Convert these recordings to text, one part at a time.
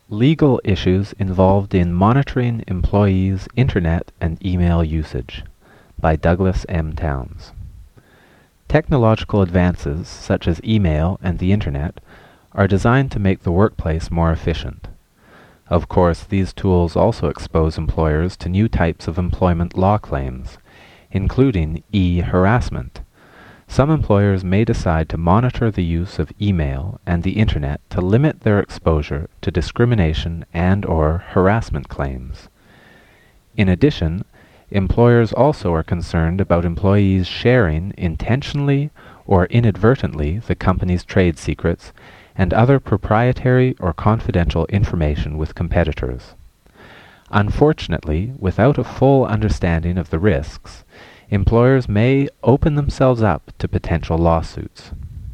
Legal issues involved in monitoring employees' internet and email usage by Douglas M. Towns. Technological advances such as email and the internet are designed to make the workplace more efficient. Of course, these tools also expose employers to new types of employment law claims, including e-harassment. Some employers may decide to monitor the use of email and the internet to limit their exposure to discrimination and/or harassment claims. In addition, employers also are concerned about employees sharing intentionally or inadvertently the company's trade secrets and other proprietary or confidential information with competitors. Unfortunately, without a full understanding of the risks, employers may open themselves up to potential lawsuits.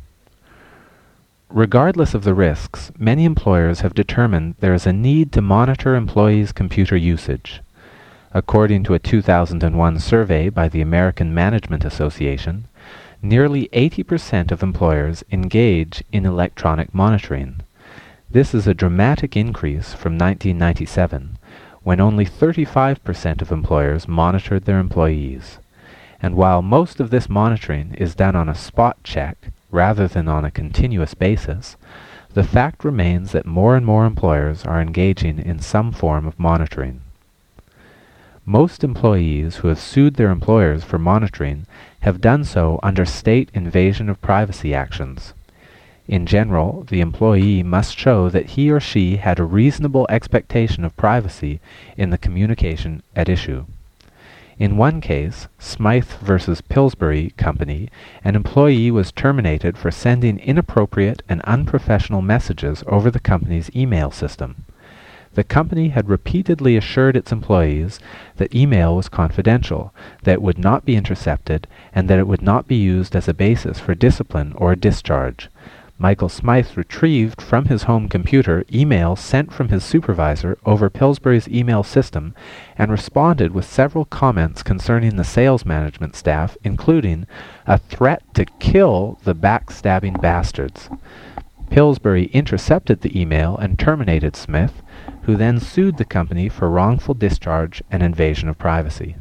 Regardless of the risks, many employers have determined there is a need to monitor employees' computer usage. According to a 2001 survey by the American Management Association, nearly 80% of employers engage in electronic monitoring. This is a dramatic increase from 1997, when only 35% of employers monitored their employees. And while most of this monitoring is done on a spot check rather than on a continuous basis, the fact remains that more and more employers are engaging in some form of monitoring. Most employees who have sued their employers for monitoring have done so under state invasion of privacy actions. In general, the employee must show that he or she had a reasonable expectation of privacy in the communication at issue. In one case, Smythe versus Pillsbury Company, an employee was terminated for sending inappropriate and unprofessional messages over the company's email system. The company had repeatedly assured its employees that email was confidential, that it would not be intercepted, and that it would not be used as a basis for discipline or discharge. Michael Smythe retrieved from his home computer emails sent from his supervisor over Pillsbury's email system and responded with several comments concerning the sales management staff, including a threat to kill the backstabbing bastards. Pillsbury intercepted the email and terminated Smith, who then sued the company for wrongful discharge and invasion of privacy.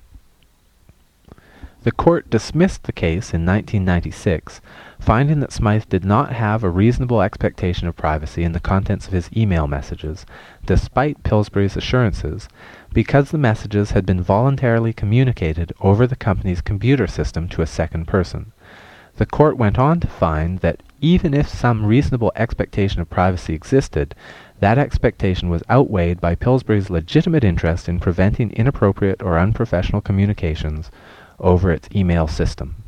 The court dismissed the case in 1996, finding that Smythe did not have a reasonable expectation of privacy in the contents of his email messages, despite Pillsbury's assurances, because the messages had been voluntarily communicated over the company's computer system to a second person. The court went on to find that even if some reasonable expectation of privacy existed, that expectation was outweighed by Pillsbury's legitimate interest in preventing inappropriate or unprofessional communications over its email system.